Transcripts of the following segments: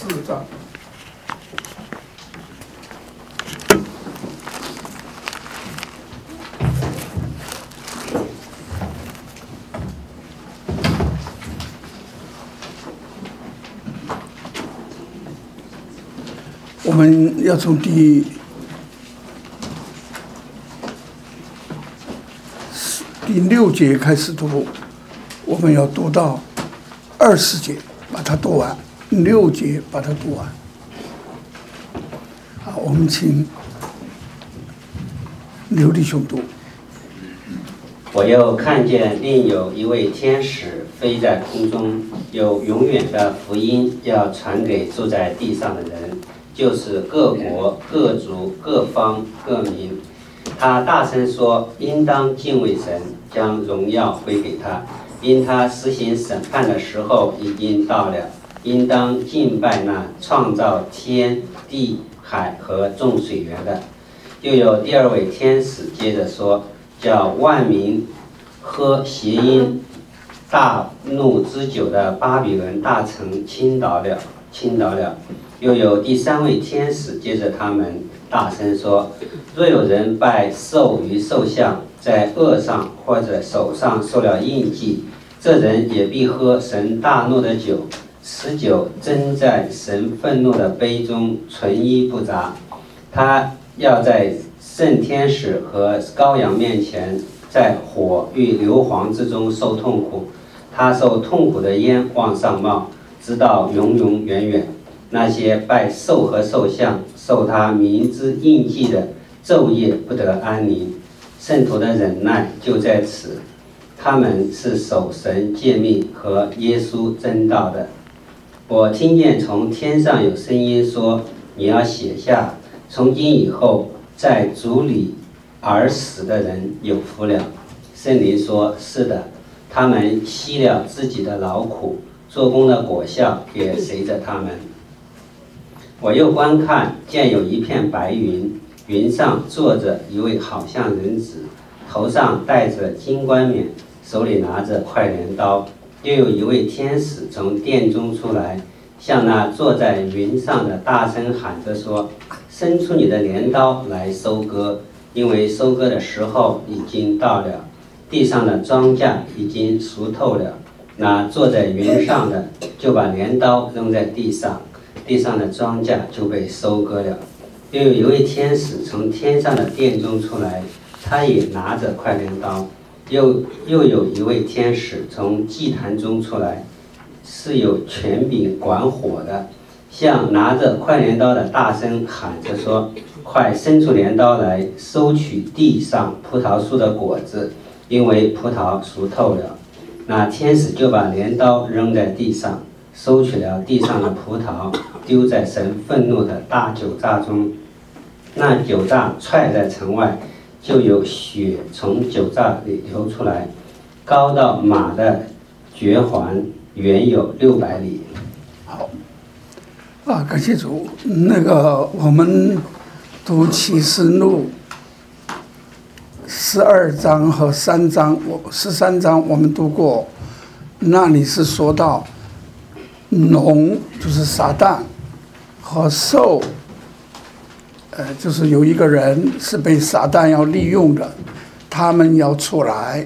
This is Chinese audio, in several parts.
章。我们要从第6节开始读，我们要读到20节，把它读完，6节把它读完。好，我们请刘弟兄读。 我又看见另有一位天使飞在空中，有永远的福音要传给住在地上的人，就是各国、各族、各方、各民。他大声说：应当敬畏神，将荣耀归给他，因他实行审判的时候已经到了。应当敬拜那创造天地海和众水源的。又有第2位天使接着说：叫万民喝谐音大怒之酒的巴比伦大城倾倒了。又有第3位天使接着他们大声说：若有人拜兽与兽像，在额上或者手上受了印记，这人也必喝神大怒的酒，此酒斟在神愤怒的杯中，纯一不杂。他要在圣天使和羔羊面前，在火与硫磺之中受痛苦。他受痛苦的烟往上冒，直到永永远远。那些拜兽和兽像、受他名之印记的，昼夜不得安宁。圣徒的忍耐就在此，他们是守神诫命和耶稣真道的。我听见从天上有声音说：你要写下，从今以后在主里而死的人有福了。圣灵说：是的，他们息了自己的劳苦，做工的果效也随着他们。我又观看，见有一片白云，云上坐着一位好像人子，头上戴着金冠冕，手里拿着快镰刀。又有一位天使从殿中出来，向那坐在云上的大声喊着说：伸出你的镰刀来收割，因为收割的时候已经到了，地上的庄稼已经熟透了。那坐在云上的就把镰刀扔在地上，地上的庄稼就被收割了。又有一位天使从天上的殿中出来，他也拿着快镰刀。又有一位天使从祭坛中出来，是有权柄管火的，向拿着快镰刀的大声喊着说：快伸出镰刀来，收取地上葡萄树的果子，因为葡萄熟透了。那天使就把镰刀扔在地上，收取了地上的葡萄，丢在神愤怒的大酒榨中。那酒榨踹在城外，就有血从酒榨里流出来，高到马的绝环，远有600里。 好，感谢主。我们读启示录12章和3章，13章我们读过，那里是说到龙就是撒旦和兽，就是有一个人是被撒旦要利用的，他们要出来。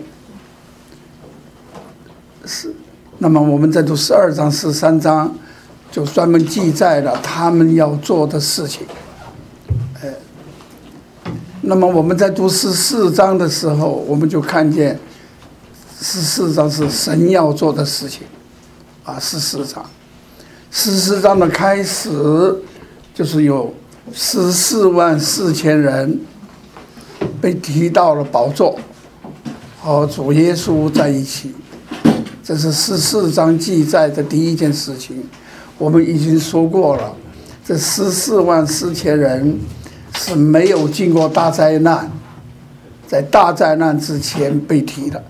那么我们在读12章、13章，就专门记载了他们要做的事情。那么我们在读14章的时候，我们就看见14章是神要做的事情14章的开始就是有14万4千人被提到了宝座，和主耶稣在一起。这是14章记载的第一件事情。我们已经说过了，这14万4千人是没有经过大灾难，在大灾难之前被提的。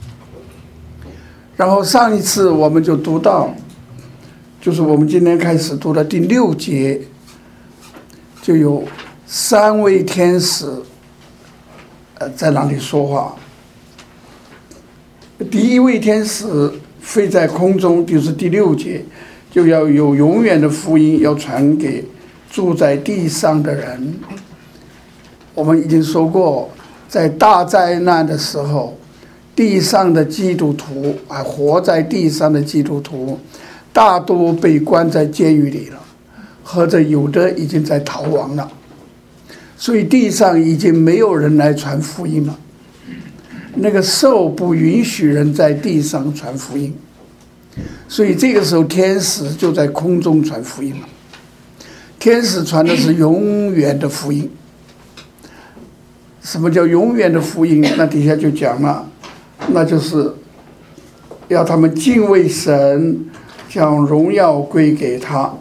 然后上一次我们就读到，就是我们今天开始读的第6节，就有3位天使在那里说话。第一位天使飞在空中，就是第6节， 就要有永远的福音要传给住在地上的人。我们已经说过，在大灾难的时候，地上的基督徒活在地上的基督徒大多被关在监狱里了，或者有的已经在逃亡了，所以地上已经没有人来传福音了。那个兽不允许人在地上传福音，所以这个时候天使就在空中传福音了。天使传的是永远的福音。什么叫永远的福音？那底下就讲了，那就是要他们敬畏神，将荣耀归给他，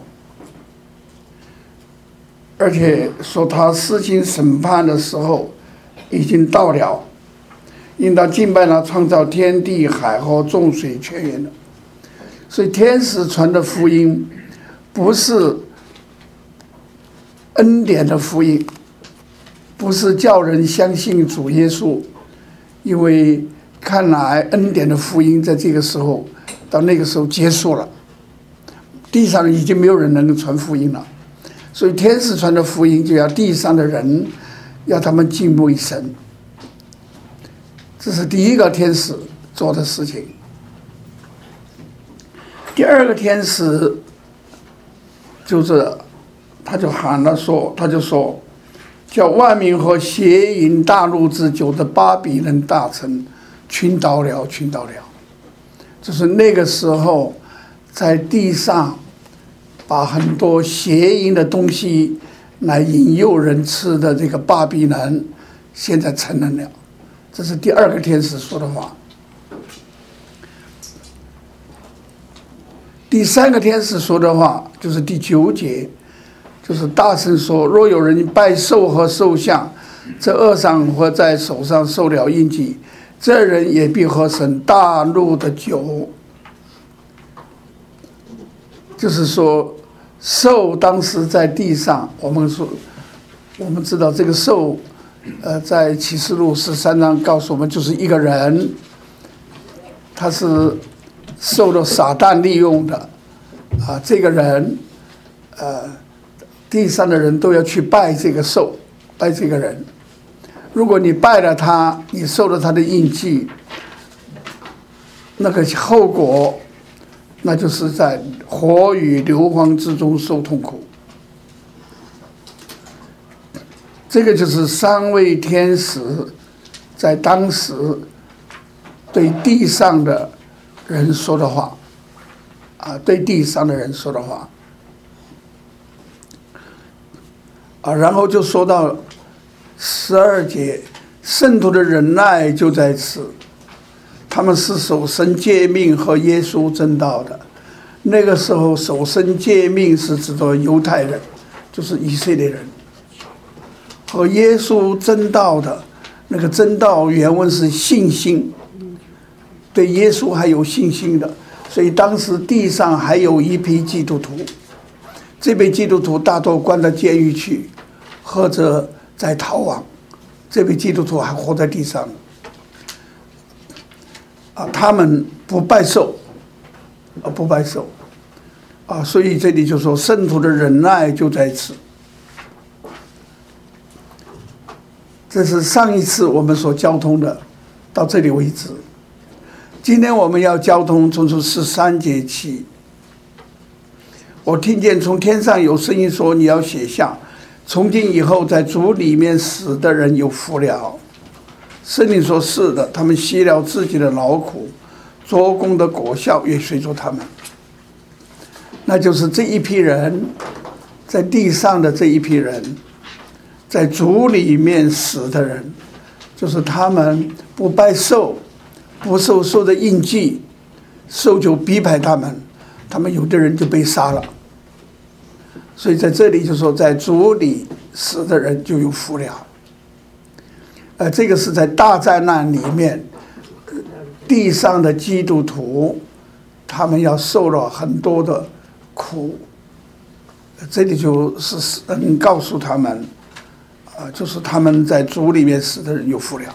而且说他施行审判的时候已经到了，应当敬拜他创造天地海和众水泉源的。所以天使传的福音不是恩典的福音，不是叫人相信主耶稣，因为看来恩典的福音在这个时候到那个时候结束了，地上已经没有人能够传福音了。所以天使传的福音就要地上的人要他们敬畏神，这是第一个天使做的事情。第二个天使就是他就喊了说，他就说叫万民和邪淫大怒之久的巴比伦大城倾倒了，倾倒了。就是那个时候在地上把很多邪淫的东西来引诱人吃的这个巴比伦现在承认了。这是第二个天使说的话。第三个天使说的话就是第9节，就是大声说，若有人拜兽和兽像，在额上或在手上受了印记，这人也必喝神大怒的酒。就是说兽当时在地上，我们知道这个兽在启示录13章告诉我们，就是一个人，他是受了撒旦利用的这个人地上的人都要去拜这个兽，拜这个人。如果你拜了他，你受了他的印记，那个后果那就是在火与硫磺之中受痛苦。这个就是3位天使在当时对地上的人说的话对地上的人说的话然后就说到12节，圣徒的忍耐就在此，他们是守神诫命和耶稣真道的。那个时候守神诫命是指的犹太人，就是以色列人，和耶稣真道的那个真道原文是信心，对耶稣还有信心的。所以当时地上还有一批基督徒，这批基督徒大多关到监狱去，或者在逃亡，这批基督徒还活在地上他们不拜兽不拜兽所以这里就说圣徒的忍耐就在此。这是上一次我们所交通的，到这里为止。今天我们要交通从13节起。我听见从天上有声音说，你要写下，从今以后在主里面死的人有福了。圣灵说是的，他们息了自己的劳苦，做工的果效也随着他们。那就是这一批人，在地上的这一批人，在主里面死的人，就是他们不拜兽，不受兽的印记，兽就逼迫他们，他们有的人就被杀了。所以在这里就说，在主里死的人就有福了。这个是在大灾难里面，地上的基督徒他们要受了很多的苦。这里就是告诉他们就是他们在主里面死的人有福了。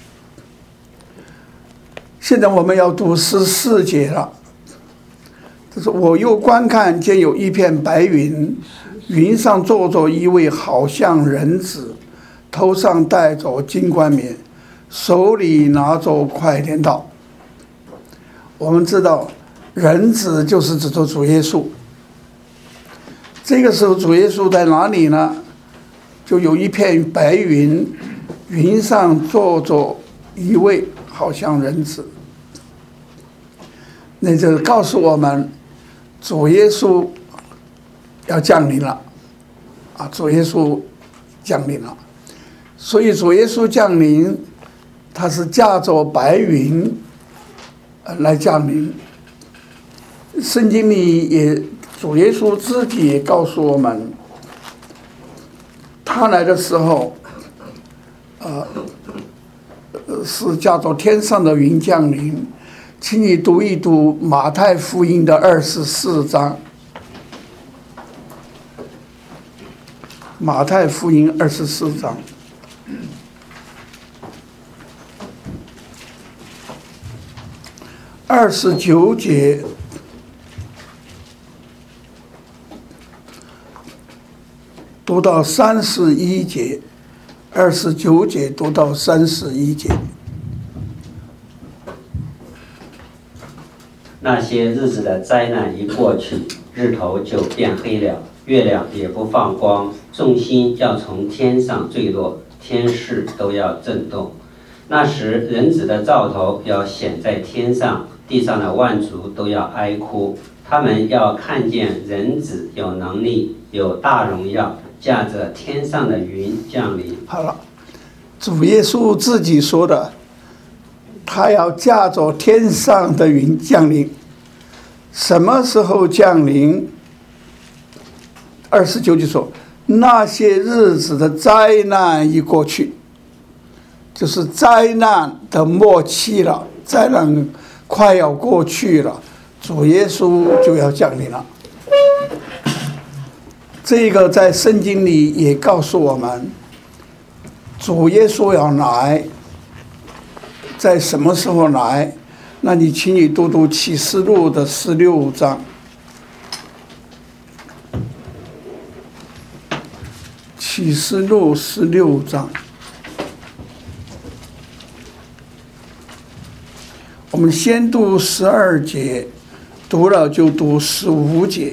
现在我们要读14节了。 他说：“我又观看，见有一片白云，云上坐着一位好像人子，头上戴着金冠冕，手里拿着快点刀。”我们知道，人子就是指着主耶稣。这个时候，主耶稣在哪里呢？就有一片白云，云上坐着一位好像人子。那就告诉我们，主耶稣要降临了，主耶稣降临了。所以主耶稣降临，他是驾着白云来降临。圣经里也，主耶稣自己也告诉我们，他来的时候，是驾着天上的云降临。请你读一读马太福音的24章。马太福音24章。29节读到31节，29节读到31节。 那些日子的灾难一过去，日头就变黑了，月亮也不放光，众星要从天上坠落，天势都要震动。那时人子的兆头要显在天上，地上的万族都要哀哭，他们要看见人子有能力，有大荣耀，驾着天上的云降临。 好了，主耶稣自己说的，他要驾着天上的云降临。什么时候降临？29就说，那些日子的灾难一过去，就是灾难的末期了，灾难快要过去了，主耶稣就要降临了。这个在圣经里也告诉我们，主耶稣要来，在什么时候来？那你请你读读启示录的16章。启示录16章，我们先读12节，读了就读15节。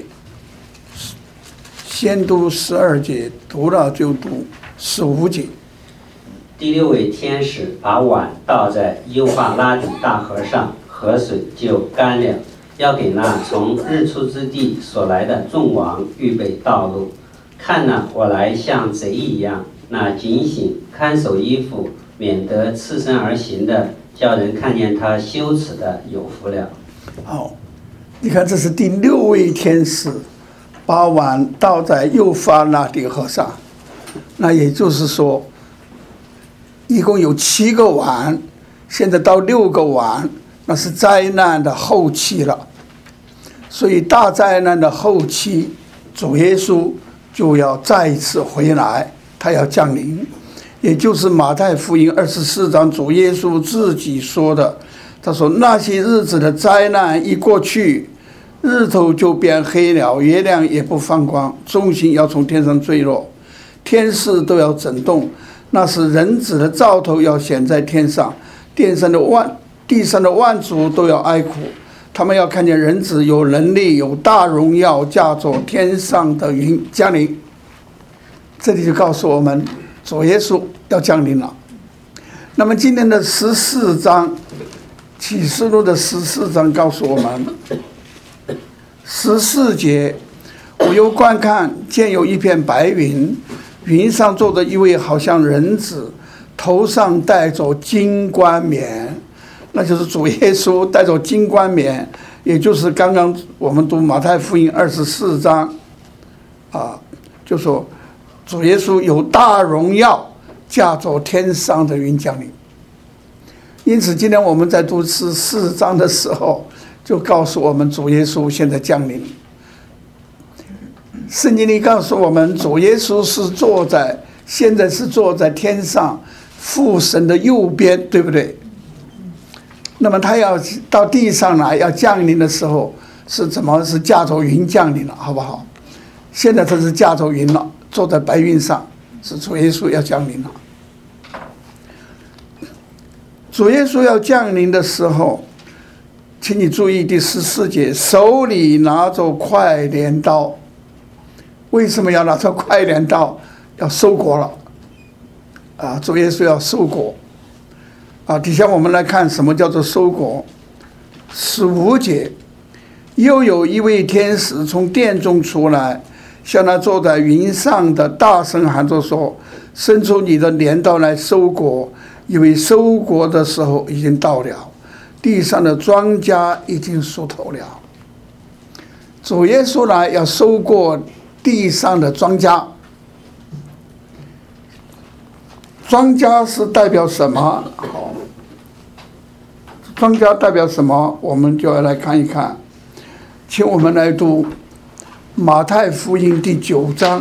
先读12节，读了就读15节。 第6位天使把碗倒在幼发拉底大河上，河水就干了，要给那从日出之地所来的众王预备道路。看哪，我来像贼一样，那警醒看守衣服，免得赤身而行的，叫人看见他羞耻的，有福了。 好，你看这是第6位天使把碗倒在幼发拉底河上，那也就是说一共有7个碗，现在到6个碗，那是灾难的后期了。所以大灾难的后期，主耶稣就要再一次回来，他要降临。也就是马太福音24章主耶稣自己说的，他说那些日子的灾难一过去，日头就变黑了，月亮也不放光，众星要从天上坠落，天势都要震动。那是人子的兆头要显在天上，地上的万族都要哀哭，他们要看见人子有能力，有大荣耀，驾着天上的云降临。这里就告诉我们，主耶稣要降临了。那么今天的14章，启示录的14章告诉我们，14节，我又观看，见有一片白云，云上坐着一位好像人子，头上戴着金冠冕，那就是主耶稣戴着金冠冕，也就是刚刚我们读马太福音24章就说主耶稣有大荣耀，驾着天上的云降临。因此今天我们在读14章的时候，就告诉我们主耶稣现在降临。圣经里告诉我们，主耶稣现在是坐在天上父神的右边，对不对？那么他要到地上来要降临的时候， 是怎么是驾着云降临了，好不好？现在他是驾着云了，坐在白云上，是主耶稣要降临了。主耶稣要降临的时候，请你注意第14节，手里拿着快镰刀。为什么要拿着快镰刀？要收割了啊！主耶稣要收割啊！底下我们来看什么叫做收割。15节，又有一位天使从殿中出来，向那坐在云上的大声喊着说：伸出你的镰刀来收割，因为收割的时候已经到了，地上的庄稼已经熟透了。主耶稣来要收割地上的庄稼。庄稼是代表什么？好，庄稼代表什么？我们就要来看一看。请我们来读马太福音第9章。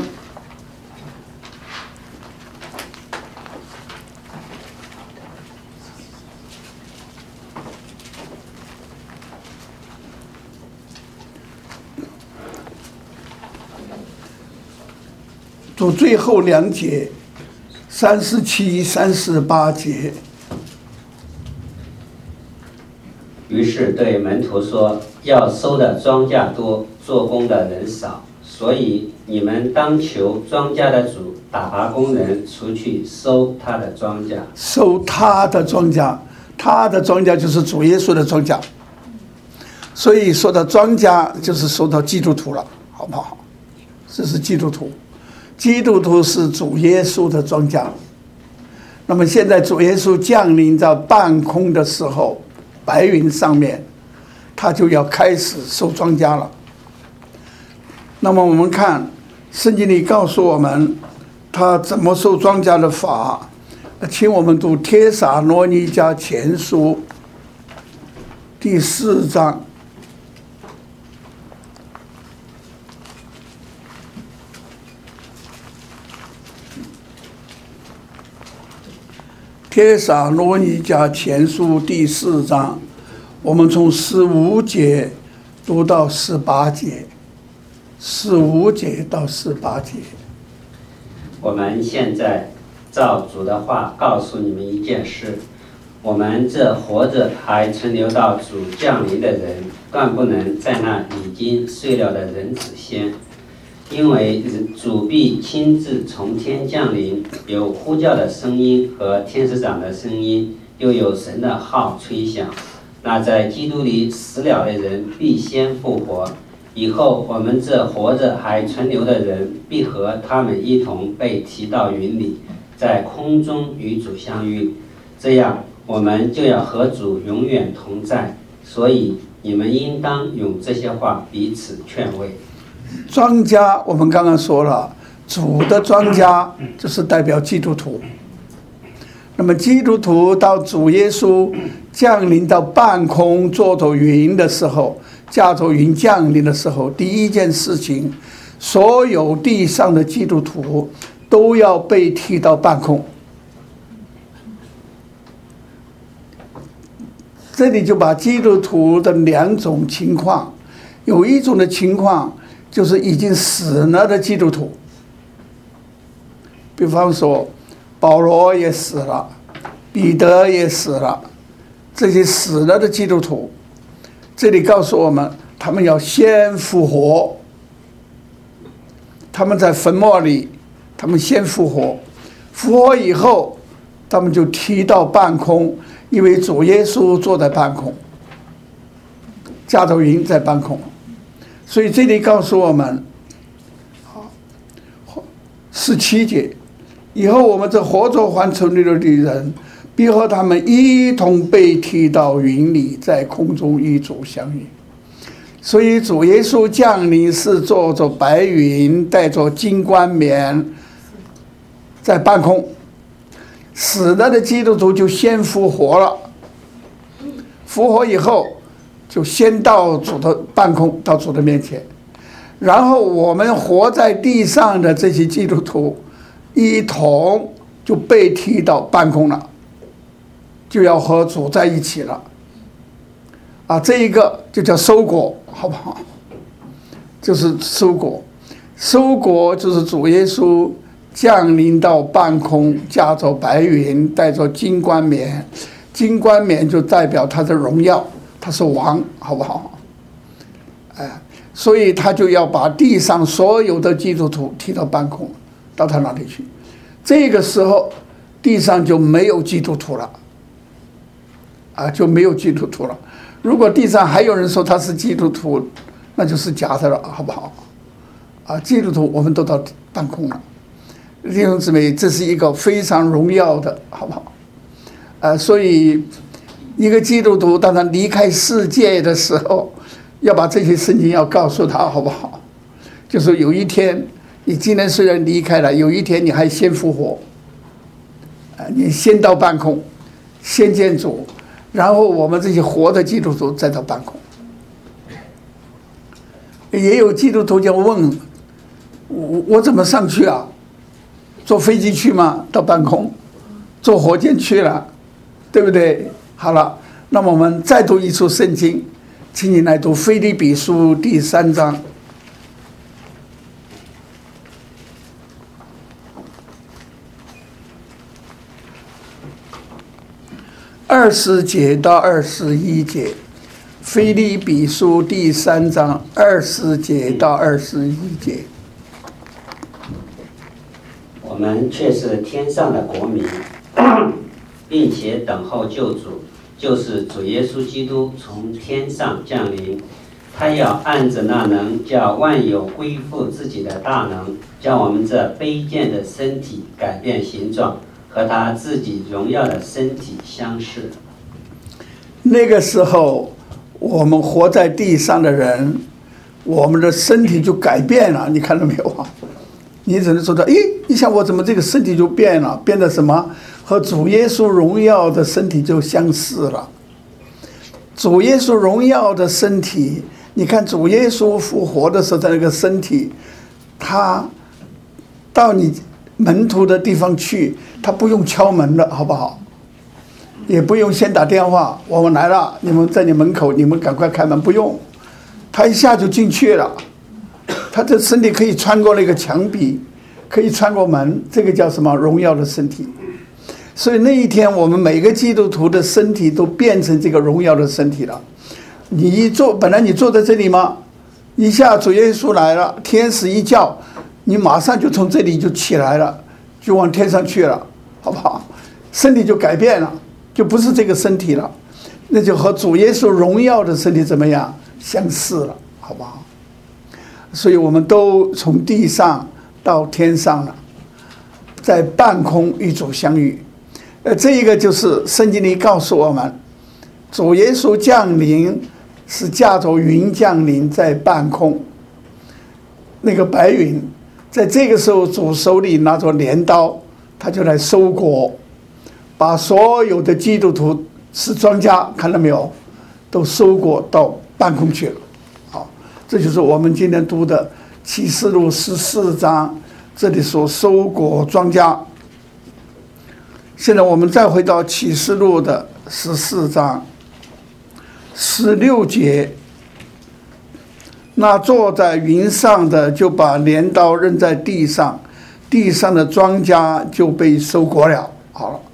读最后2节，37、38节。 于是对门徒说：要收的庄稼多，做工的人少，所以你们当求庄稼的主打发工人出去收他的庄稼。 收他的庄稼，他的庄稼就是主耶稣的庄稼。所以说到庄稼，就是说到基督徒了，好不好？这是基督徒。基督徒是主耶稣的庄稼。那么现在主耶稣降临在半空的时候，白云上面，他就要开始收庄稼了。那么我们看圣经里告诉我们他怎么收庄稼的法，请我们读帖撒罗尼迦前书第4章。帖撒罗尼迦前书第4章，我们从15节读到18节，15节到18节。 我们现在照主的话告诉你们一件事：我们这活着还存留到主降临的人，断不能在那已经睡了的人子先。因为主必亲自从天降临，有呼叫的声音和天使长的声音，又有神的号吹响。那在基督里死了的人必先复活，以后我们这活着还存留的人必和他们一同被提到云里，在空中与主相遇。这样我们就要和主永远同在。所以你们应当用这些话彼此劝慰。 庄稼我们刚刚说了，主的庄稼就是代表基督徒。那么基督徒到主耶稣降临到半空，坐着云的时候，驾着云降临的时候，第一件事情，所有地上的基督徒都要被提到半空。这里就把基督徒的2种情况，有一种的情况就是已经死了的基督徒，比方说保罗也死了，彼得也死了，这些死了的基督徒，这里告诉我们他们要先复活，他们在坟墓里，他们先复活，复活以后他们就提到半空，因为主耶稣坐在半空，驾着云在半空。所以这里告诉我们，17节，以后我们这活着还存留的人，必和他们一同被提到云里，在空中与主相遇。所以主耶稣降临是坐着白云，带着金冠冕，在半空。死了的基督徒就先复活了，复活以后就先到主的半空，到主的面前，然后我们活在地上的这些基督徒一同就被提到半空了，就要和主在一起了。 这一个就叫收果，好不好？就是收果，收果就是主耶稣降临到半空，驾着白云，带着金冠冕，金冠冕就代表他的荣耀，他是王，好不好？所以他就要把地上所有的基督徒提到半空，到他那里去。这个时候，地上就没有基督徒了，就没有基督徒了。如果地上还有人说他是基督徒，那就是假的了，好不好？基督徒我们都到半空了。弟兄姊妹，这是一个非常荣耀的，好不好？所以一个基督徒当他离开世界的时候，要把这些圣经要告诉他，好不好？就是有一天，你今天虽然离开了，有一天你还先复活，你先到半空，先见主，然后我们这些活的基督徒再到半空。也有基督徒就问我怎么上去啊？坐飞机去吗？到半空？坐火箭去了，对不对？好了，那么我们再读一处圣经，请你来读腓立比书第3章20节到21节。腓立比书第3章20节到21节。 我们却是天上的国民，并且等候救主，就是主耶稣基督从天上降临。他要按着那能叫万有归附自己的大能，将我们这卑贱的身体改变形状，和他自己荣耀的身体相似。 那个时候，我们活在地上的人，我们的身体就改变了，你看到没有啊？你只能说到，你想我怎么这个身体就变了？变得什么？和主耶稣荣耀的身体就相似了。主耶稣荣耀的身体，你看主耶稣复活的时候的那个身体，他到你门徒的地方去，他不用敲门了，好不好？也不用先打电话，我们来了，你们在你门口，你们赶快开门，不用，他一下就进去了。他的身体可以穿过那个墙壁，可以穿过门，这个叫什么？荣耀的身体。所以那一天，我们每个基督徒的身体都变成这个荣耀的身体了。本来你坐在这里吗？一下主耶稣来了，天使一叫，你马上就从这里就起来了，就往天上去了，好不好？身体就改变了，就不是这个身体了，那就和主耶稣荣耀的身体怎么样？相似了，好不好？所以我们都从地上到天上了，在半空与主相遇。这一个就是圣经里告诉我们，主耶稣降临是驾着云降临在半空，那个白云，在这个时候主手里拿着镰刀，他就来收割，把所有的基督徒是庄稼，看到没有，都收割到半空去了。好，这就是我们今天读的启示录14章，这里说收割庄稼。现在我们再回到启示录的14章16节，那坐在云上的就把镰刀扔在地上，地上的庄稼就被收割了。好了，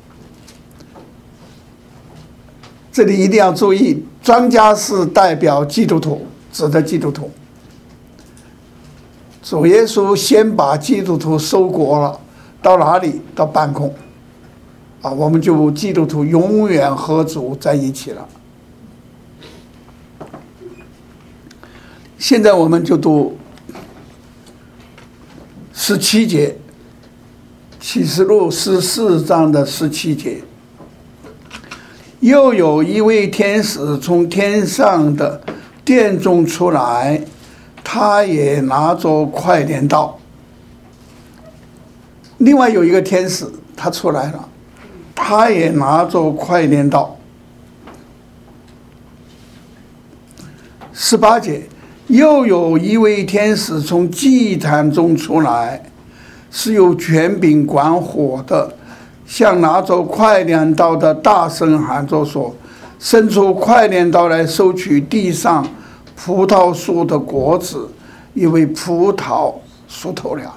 这里一定要注意，庄稼是代表基督徒，指的基督徒。主耶稣先把基督徒收割了，到哪里？到半空。我们就基督徒永远和主在一起了。现在我们就读17节，启示录14章的17节。又有一位天使从天上的殿中出来，他也拿着快镰刀。另外有一个天使，他出来了，他也拿着快镰刀。18节，又有一位天使从祭坛中出来，是有权柄管火的，像拿着快镰刀的大声喊着说： 伸出快镰刀来收取地上葡萄树的果子，因为葡萄熟透了。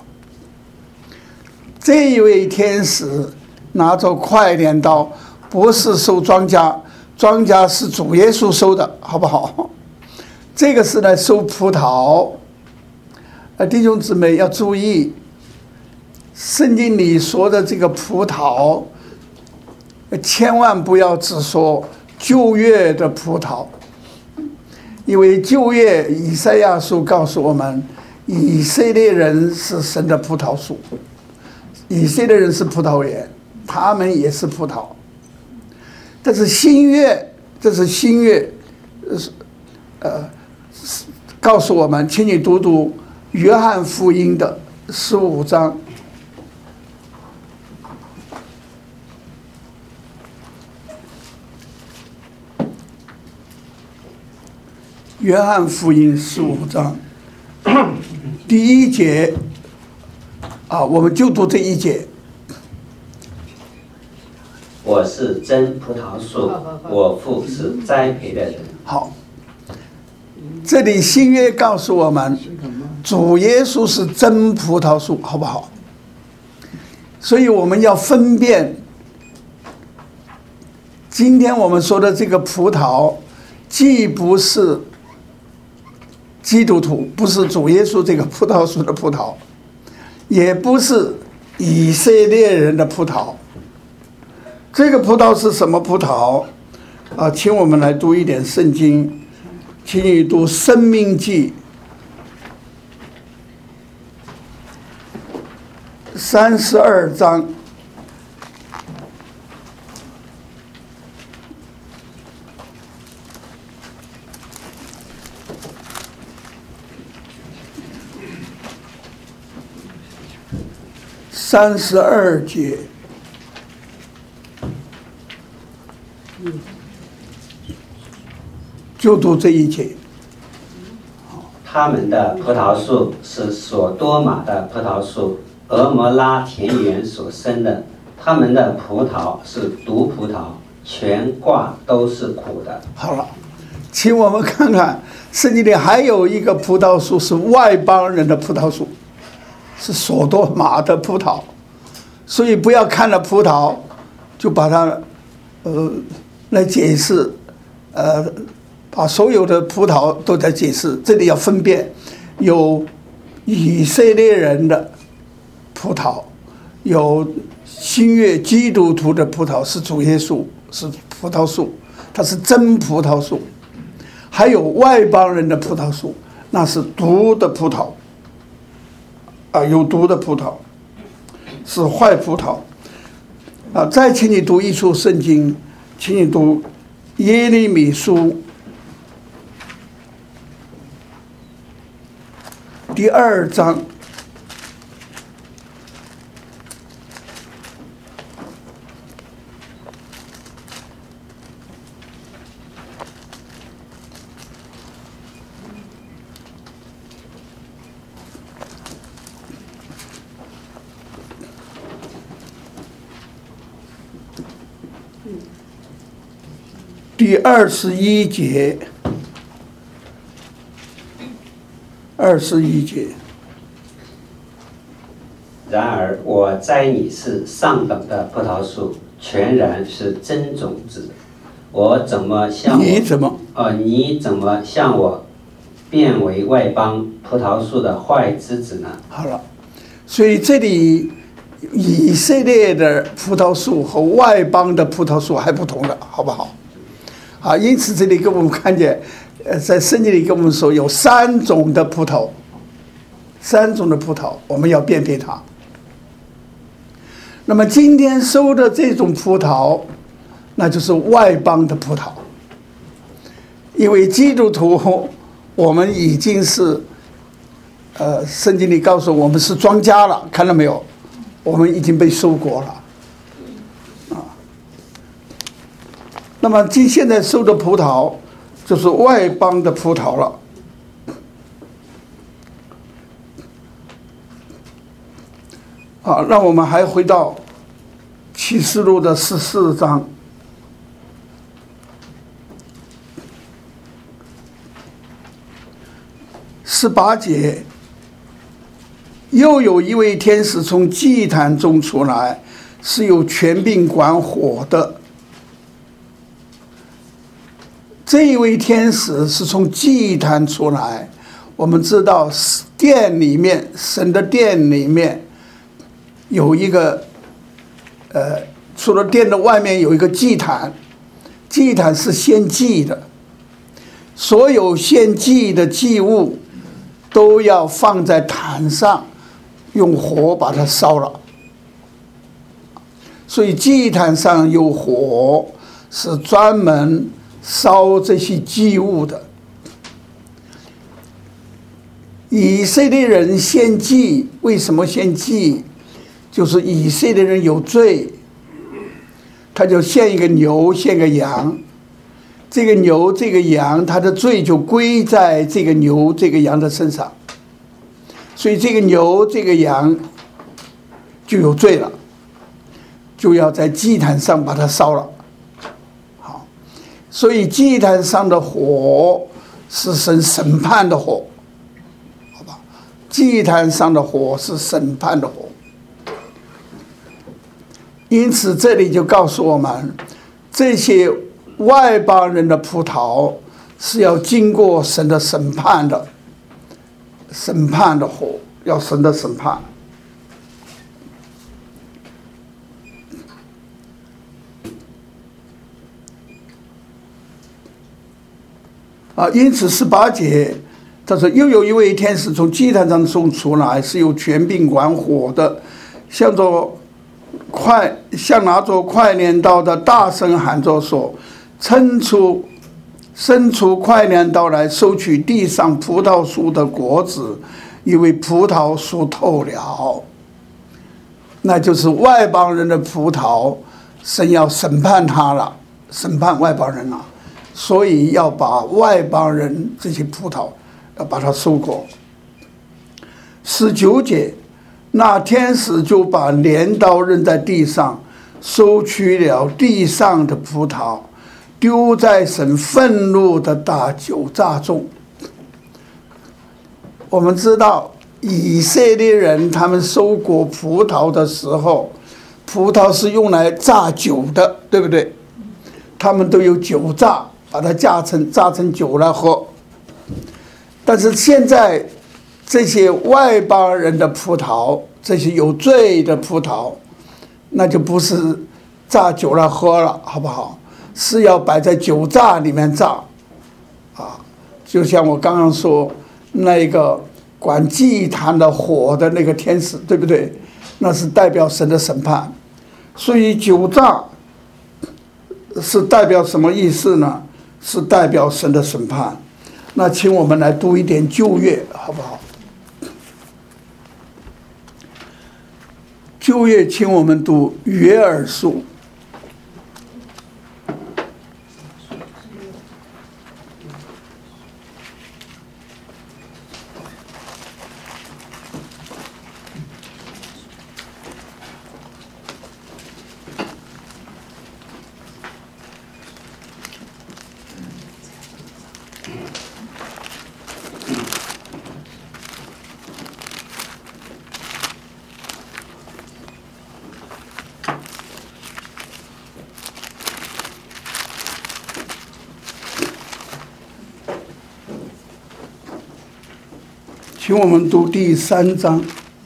这一位天使拿着快镰刀，不是收庄稼，庄稼是主耶稣收的，好不好？这个是来收葡萄。弟兄姊妹要注意，圣经里说的这个葡萄，千万不要只说旧约的葡萄，因为旧约以赛亚书告诉我们，以色列人是神的葡萄树，以色列人是葡萄园，他们也是葡萄。但是新约，这是新约，告诉我们，请你读读约翰福音的15章。约翰福音15章第1节我们就读这一节。 我是真葡萄树，我父是栽培的人。 好，这里新约告诉我们，主耶稣是真葡萄树，好不好？所以我们要分辨，今天我们说的这个葡萄，既不是基督徒，不是主耶稣这个葡萄树的葡萄，也不是以色列人的葡萄。这个葡萄是什么葡萄请我们来读一点圣经，请你读《申命记》32章。32节，就读这一节。 他们的葡萄树是所多玛的葡萄树，俄摩拉田园所生的。他们的葡萄是毒葡萄，全挂都是苦的。 好了，请我们看看圣经里还有一个葡萄树是外邦人的葡萄树，是所多玛的葡萄。所以不要看了葡萄就把它来解释把所有的葡萄都在解释。这里要分辨，有以色列人的葡萄，有新约基督徒的葡萄，是主耶稣，是葡萄树，它是真葡萄树。还有外邦人的葡萄树，那是毒的葡萄有毒的葡萄，是坏葡萄再请你读一处圣经，请你读耶利米书第2章。第21节，21节。 然而我栽你是上等的葡萄树，全然是真种子。我怎么向我你怎么向我变为外邦葡萄树的坏枝子呢？ 好了，所以这里以色列的葡萄树和外邦的葡萄树还不同的，好不好？因此这里给我们看见，在圣经里跟我们说有3种的葡萄，3种的葡萄，我们要辨别它。那么今天收的这种葡萄，那就是外邦的葡萄，因为基督徒我们已经是，圣经里告诉我们是庄稼了，看到没有？我们已经被收过了。那么现在收的葡萄就是外邦的葡萄了。让我们还回到启示录的14章。 18节，又有一位天使从祭坛中出来，是有权柄管火的。这一位天使是从祭坛出来，我们知道殿里面，神的殿里面有一个除了殿的外面有一个祭坛，祭坛是献祭的，所有献祭的祭物都要放在坛上，用火把它烧了。所以祭坛上有火，是专门烧这些祭物的。以色列人献祭，为什么献祭？就是以色列人有罪，他就献一个牛，献个羊。这个牛这个羊，他的罪就归在这个牛这个羊的身上，所以这个牛这个羊就有罪了，就要在祭坛上把它烧了。好，所以祭坛上的火是审判的火，好吧？祭坛上的火是审判的火。因此这里就告诉我们，这些外邦人的葡萄是要经过神的审判的，审判的火，要神的审判。因此18节他说，又有一位天使从祭坛上中出来，是有权柄管火的，像拿着快镰刀的，大声喊着说，伸出快镰刀来，收取地上葡萄树的果子，因为葡萄熟透了。那就是外邦人的葡萄，神要审判他了，审判外邦人了，所以要把外邦人这些葡萄要把它收过。19节，那天使就把镰刀扔在地上，收取了地上的葡萄，丢在神愤怒的大酒榨中。我们知道以色列人他们收果葡萄的时候，葡萄是用来榨酒的，对不对？他们都有酒榨，把它榨成酒来喝。但是现在这些外邦人的葡萄，这些有罪的葡萄，那就不是榨酒来喝了，好不好？是要摆在酒榨里面榨，就像我刚刚说那个管祭坛的火的那个天使，对不对？那是代表神的审判。所以酒榨是代表什么意思呢？是代表神的审判。那请我们来读一点旧约，好不好？旧约，请我们读约珥书。请我们读第3章。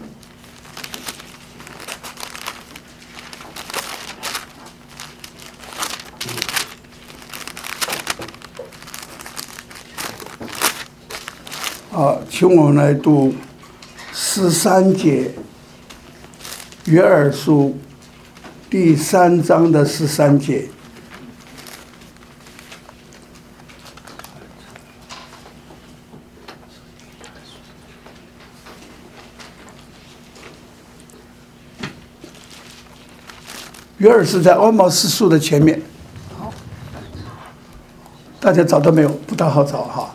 请我们来读13节，约珥书第3章的13节。约珥是在欧毛斯书的前面，大家找到没有？不大好找哈。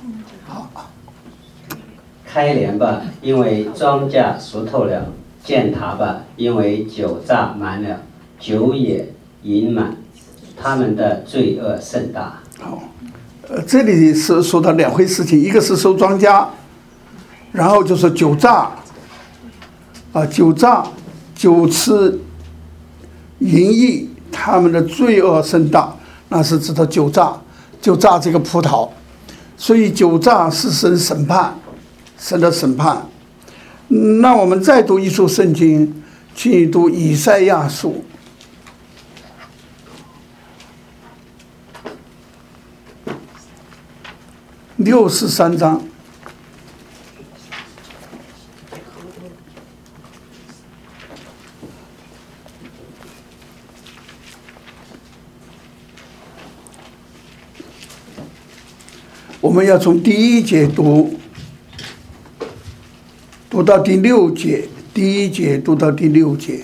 开镰吧，因为庄稼熟透了；践踏吧，因为酒榨满了，酒也饮满，他们的罪恶甚大。 好，这里是说到2回事情，一个是收庄稼， 然后就是酒榨，酒吃淫逸，他们的罪恶甚大，那是指的酒榨这个葡萄。所以酒榨是神审判，神的审判。那我们再读一处圣经，去读以赛亚书63章。我们要从第1节读到第6节，第1节读到第6节。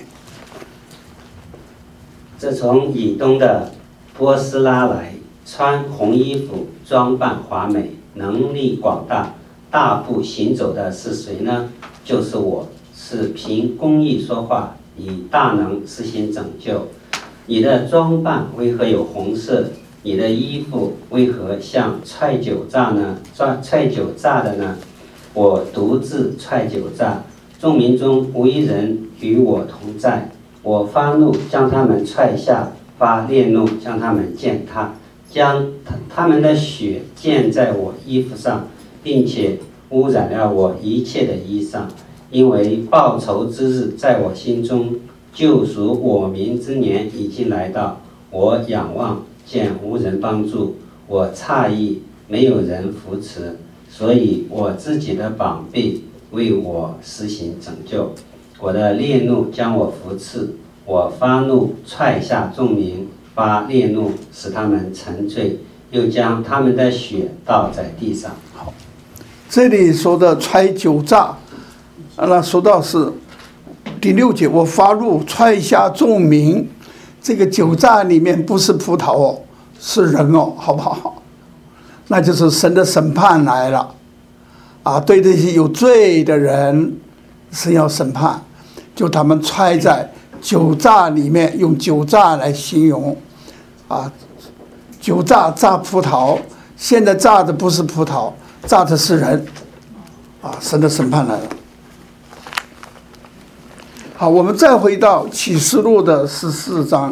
这从以东的波斯拉来，穿红衣服，装扮华美，能力广大，大步行走的是谁呢？就是我，是凭公义说话，以大能实行拯救。你的装扮为何有红色？你的衣服为何像踹酒榨呢？踹酒榨的呢？我独自踹酒榨，众民中无一人与我同在。我发怒，将他们踹下；发烈怒，将他们践踏，将他们的血溅在我衣服上，并且污染了我一切的衣裳。因为报仇之日在我心中，救赎我民之年已经来到。我仰望，见无人帮助，我诧异，没有人扶持，所以我自己的膀臂为我施行拯救。我的烈怒将我扶持，我发怒踹下众民，发烈怒使他们沉醉，又将他们的血倒在地上。 好，这里说的踹酒榨，那说到是第6节，我发怒踹下众民。这个酒榨里面不是葡萄哦，是人哦，好不好？那就是神的审判来了对这些有罪的人，神要审判，就他们揣在酒榨里面，用酒榨来形容酒榨榨葡萄，现在榨的不是葡萄，榨的是人神的审判来了。好，我们再回到启示录的14章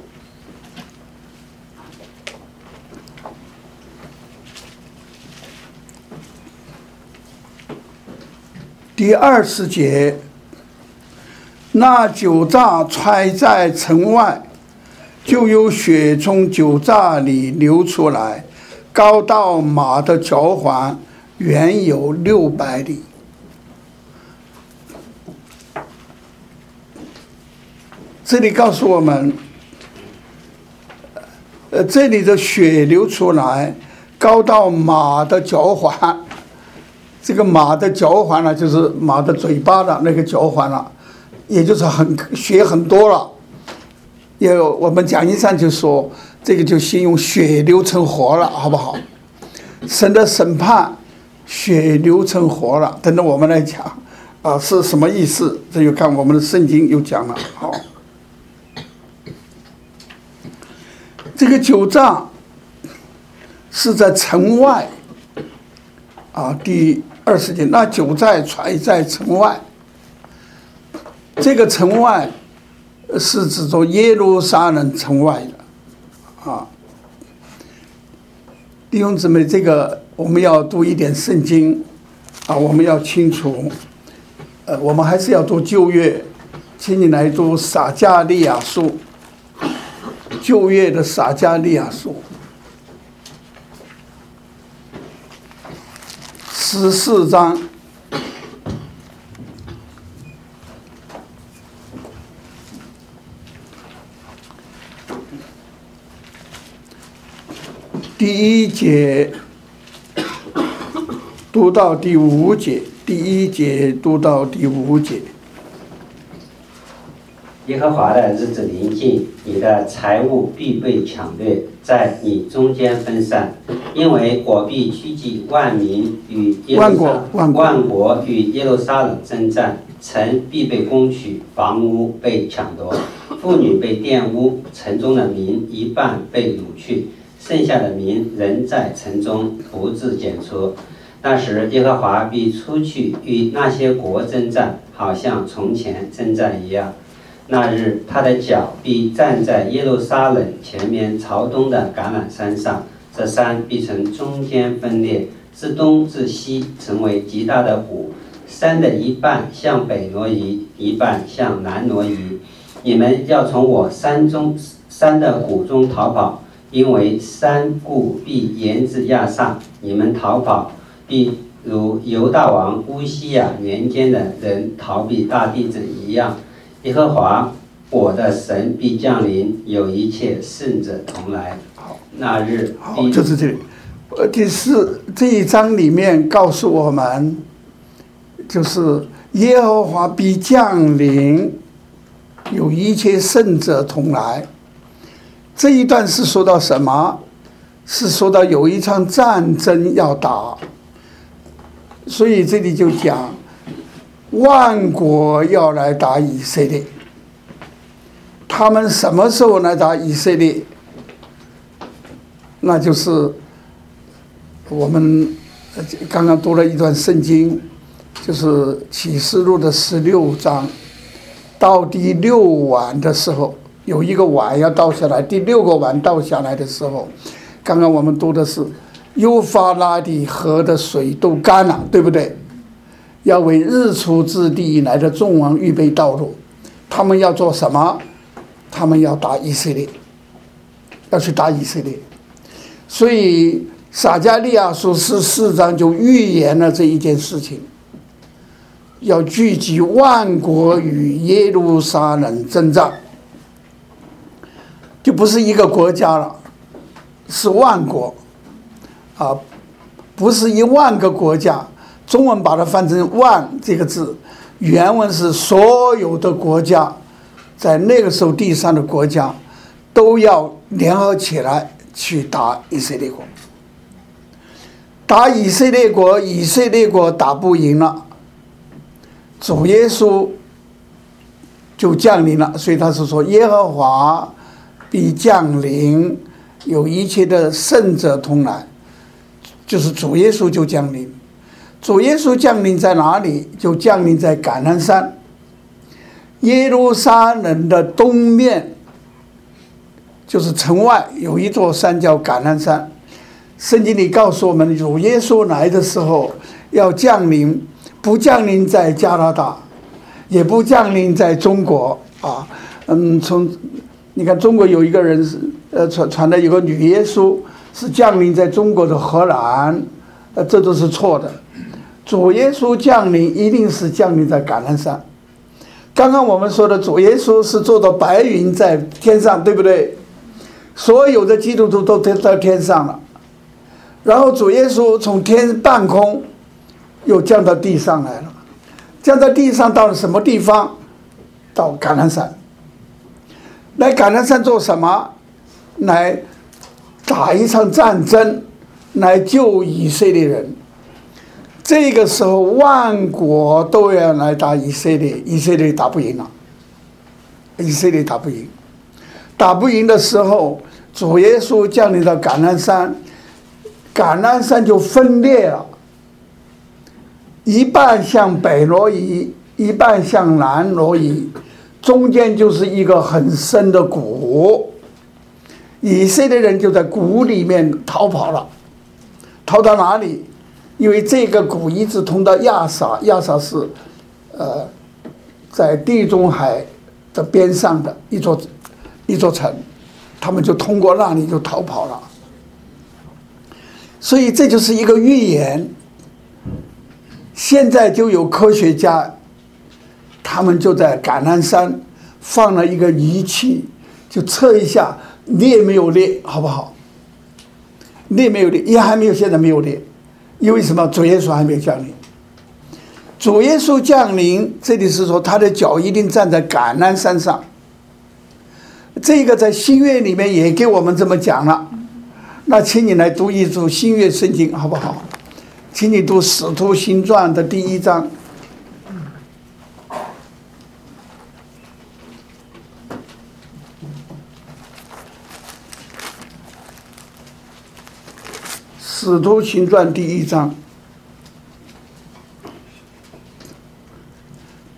第20节，那酒榨揣在城外，就有血从酒榨里流出来，高到马的脚环，远有600里。这里告诉我们，这里的血流出来，高到马的脚环。这个马的脚环呢，就是马的嘴巴的那个脚环了，也就是血很多了。我们讲义上就说，这个就形容血流成河了，好不好？神的审判，血流成河了。等着我们来讲是什么意思？这就看我们的圣经有讲了。好。这个酒榨是在城外第20节，那酒榨揣在城外。这个城外是指着耶路撒冷城外的弟兄姊妹，这个我们要读一点圣经我们要清楚我们还是要读旧约，请你来读撒迦利亚书，旧约的撒迦利亚书14章第1节读到第5节，第1节读到第5节。 耶和华的日子临近，你的财物必被抢掠，在你中间分散，因为我必聚集万民与万国与耶路撒冷征战，城必被攻取，房屋被抢夺，妇女被玷污，城中的民一半被掳去，剩下的民仍在城中不致剪除。 那时耶和华必出去与那些国征战，好像从前征战一样。那日他的脚必站在耶路撒冷前面朝东的橄榄山上，这山必从中间分裂，自东至西成为极大的谷，山的一半向北挪移，一半向南挪移。你们要从我山的谷中逃跑，因为山谷必延至亚萨，你们逃跑必如犹大王乌西亚年间的人逃避大地震一样。耶和华我的神必降临，有一切圣者同来。那日好，就是这里。这一章里面告诉我们，就是耶和华必降临，有一切圣者同来。这一段是说到什么？是说到有一场战争要打，所以这里就讲万国要来打以色列。他们什么时候来打以色列？那就是我们刚刚读了一段圣经，就是启示录的16章，到第6晚的时候，有一个碗要倒下来，第6个碗倒下来的时候，刚刚我们读的是幼发拉底河的水都干了，对不对？要为日出之地来的众王预备道路。他们要做什么？他们要打以色列，要去打以色列。所以撒迦利亚书14章就预言了这一件事情，要聚集万国与耶路撒冷征战，就不是一个国家了，是万国啊，不是1万个国家。中文把它翻成“万”这个字，原文是所有的国家，在那个时候地上的国家都要联合起来去打以色列国。打以色列国，以色列国打不赢了，主耶稣就降临了。所以他是说耶和华必降临，有一切的圣者同来，就是主耶稣就降临。主耶稣降临在哪里？就降临在橄榄山。耶路撒冷的东面就是城外有一座山叫橄榄山。圣经里告诉我们，主耶稣来的时候要降临，不降临在加拿大，也不降临在中国啊。你看中国有一个人传的有个女耶稣是降临在中国的荷兰，这都是错的。主耶稣降临一定是降临在橄榄山。刚刚我们说的主耶稣是坐着白云在天上，对不对？所有的基督徒都到天上了，然后主耶稣从天半空又降到地上来了。降到地上到了什么地方？到橄榄山。来橄榄山做什么？来打一场战争，来救以色列人。这个时候万国都要来打以色列，以色列打不赢了。以色列打不赢，打不赢的时候，主耶稣降临到橄榄山，橄榄山就分裂了，一半向北挪移，一半向南挪移，中间就是一个很深的谷。以色列人就在谷里面逃跑了，逃到哪里？因为这个谷一直通到亚撒，亚撒是在地中海的边上的一座城，他们就通过那里就逃跑了。所以这就是一个预言。现在就有科学家，他们就在橄榄山放了一个仪器，就测一下裂没有裂，好不好？裂没有裂，也还没有，现在没有裂。因为什么？主耶稣还没有降临。主耶稣降临，这里是说他的脚一定站在橄榄山上。这个在新约里面也给我们这么讲了。那请你来读一读新约圣经好不好？请你读《使徒行传》的第1章。《使徒行传》第1章。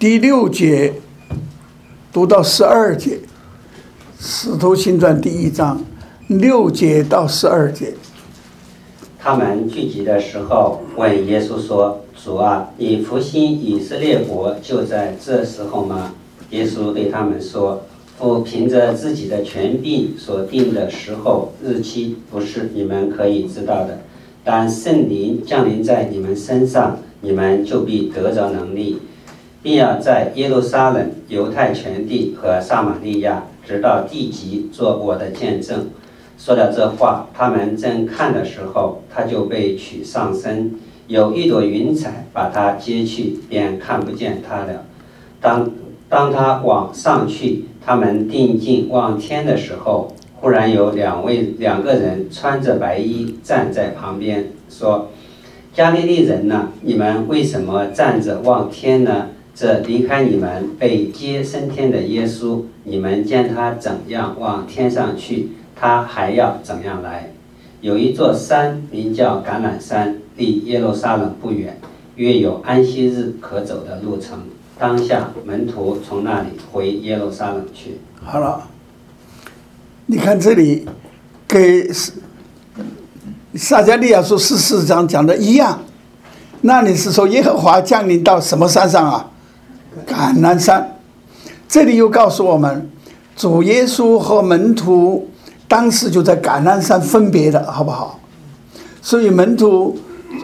第6节读到12节，《使徒行传》第1章6节到12节。 他们聚集的时候，问耶稣说：“主啊，你复兴以色列国就在这时候吗？”耶稣对他们说：“父凭着自己的权柄所定的时候日期，不是你们可以知道的。当圣灵降临在你们身上，你们就必得着能力，并要在耶路撒冷、犹太全地和撒玛利亚，直到地极，做我的见证。”说了这话，他们正看的时候，他就被取上升，有一朵云彩把他接去，便看不见他了。当他往上去，他们定睛望天的时候，忽然有两个人穿着白衣站在旁边，说：“加利利人呢，你们为什么站着望天呢？这离开你们被接升天的耶稣，你们见他怎样往天上去，他还要怎样来。有一座山名叫橄榄山，离耶路撒冷不远，约有安息日可走的路程。当下门徒从那里回耶路撒冷去。” 好了，你看这里给撒迦利亚书14章讲的一样。那你是说耶和华降临到什么山上啊？橄榄山。这里又告诉我们，主耶稣和门徒当时就在橄榄山分别的，好不好？所以门徒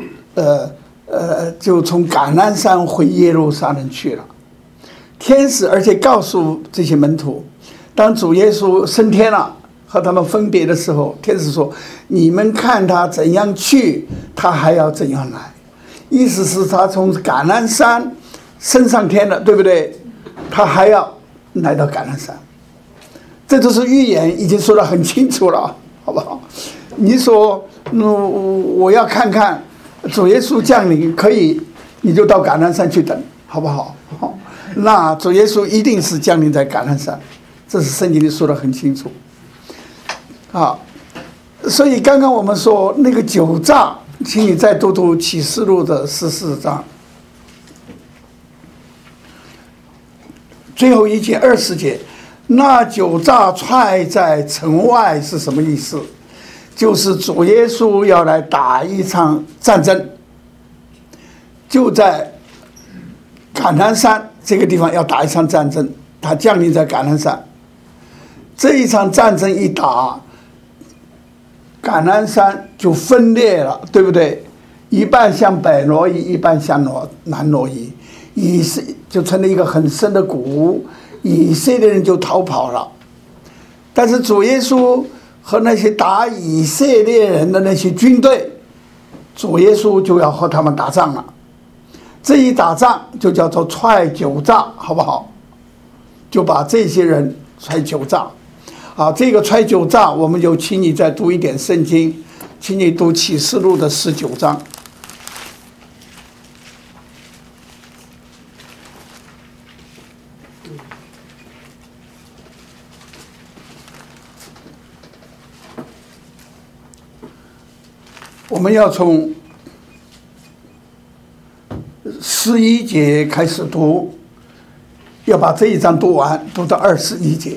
就从橄榄山回耶路撒冷去了。天使而且告诉这些门徒，当主耶稣升天了和他们分别的时候，天使说：“你们看他怎样去，他还要怎样来。”意思是他从橄榄山升上天了，对不对？他还要来到橄榄山。这都是预言，已经说得很清楚了，好不好？你说，我要看看主耶稣降临，可以，你就到橄榄山去等，好不好？那主耶稣一定是降临在橄榄山，这是圣经里说得很清楚。啊，所以刚刚我们说那个酒榨，请你再读读启示录的14章，最后一节20节。那酒榨踹在城外是什么意思？就是主耶稣要来打一场战争，就在橄榄山这个地方要打一场战争，他降临在橄榄山。这一场战争一打，橄榄山就分裂了，对不对？一半向北挪移，一半向南挪移，就成了一个很深的谷。以色列人就逃跑了，但是主耶稣和那些打以色列人的那些军队，主耶稣就要和他们打仗了。这一打仗就叫做踹酒榨，好不好？就把这些人踹酒榨。好，这个踹酒榨，我们就请你再读一点圣经，请你读启示录的19章。我们要从11节开始读，要把这一章读完，读到21节。